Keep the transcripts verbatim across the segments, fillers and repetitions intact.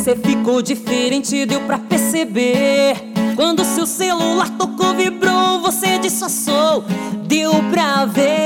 Você ficou diferente, deu pra perceber. Quando seu celular tocou, vibrou, você disfarçou, deu pra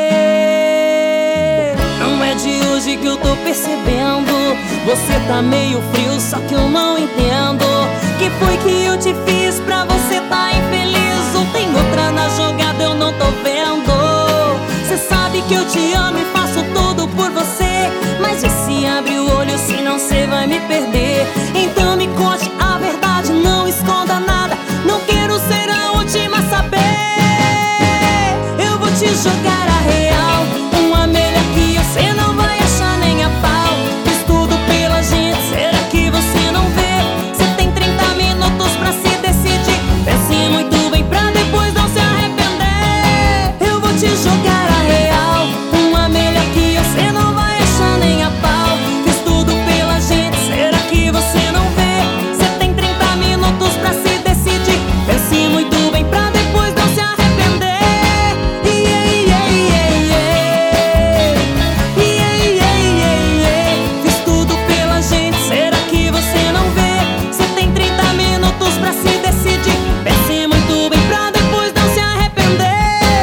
ver. Não é de hoje que eu tô percebendo. Você tá meio frio, só que eu não entendo. Que foi que eu te fiz pra você tá infeliz? Ou tem outra na jogada, eu não tô vendo. Cê sabe que eu te amo e faço tudo por você, mas vê se abre o olho, senão cê vai me perder. Então me conte a verdade, não esconda nada. Não quero ser a última a saber. Eu vou te jogar a real, uma melhor que eu, cê não vai achar nem a pau. Fiz tudo pela gente, será que você não vê? Cê tem trinta minutos pra se decidir. Pense muito bem pra depois não se arrepender. Eu vou te jogar a real, uma melhor que eu, cê não vai achar nem a pau. Fiz tudo pela gente, será que você não vê? Cê tem trinta minutos pra se decidir. Pense muito bem pra depois não se arrepender. Yeah, yeah, yeah, yeah. Yeah, yeah, yeah, yeah. Fiz tudo pela gente, será que você não vê? Cê tem trinta minutos pra se decidir. Pense muito bem pra depois não se arrepender.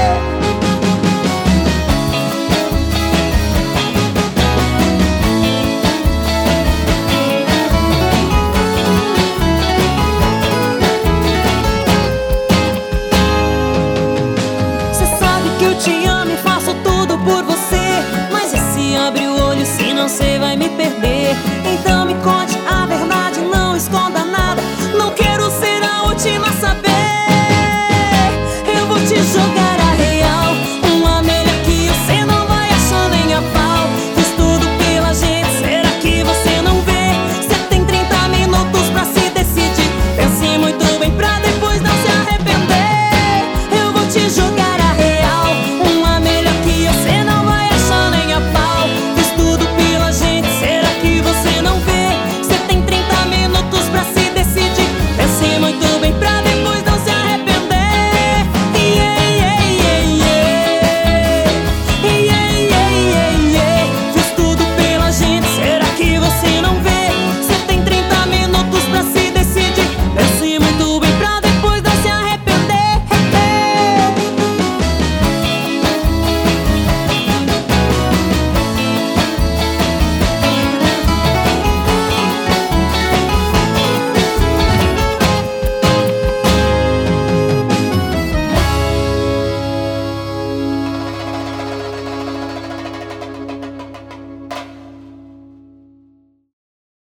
Cê sabe que eu te amo e faço tudo por você, mas e se abre o olho, senão cê vai me perder. Então me conta